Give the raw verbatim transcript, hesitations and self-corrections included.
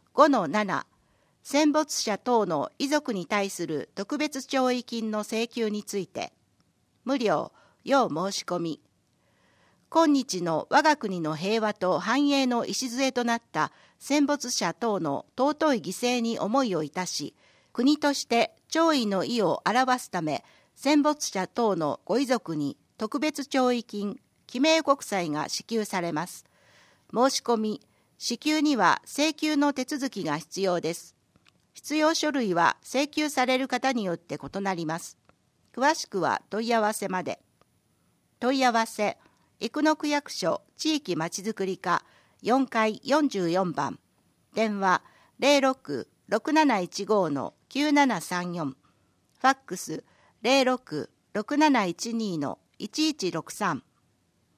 ごのなな、戦没者等の遺族に対する特別弔慰金の請求について、無料、要申し込み。今日の我が国の平和と繁栄の礎となった戦没者等の尊い犠牲に思いをいたし、国として弔意の意を表すため、戦没者等のご遺族に特別弔慰金、記名国債が支給されます。申し込み、支給には請求の手続きが必要です。必要書類は請求される方によって異なります。詳しくは問い合わせまで。問い合わせ、生野区役所地域まちづくり課よんかいよんじゅうよんばん、電話 ゼロろく ろくなないちご のきゅうななさんよん、ファックス ゼロろく ろくなないちに のいちいちろくさん。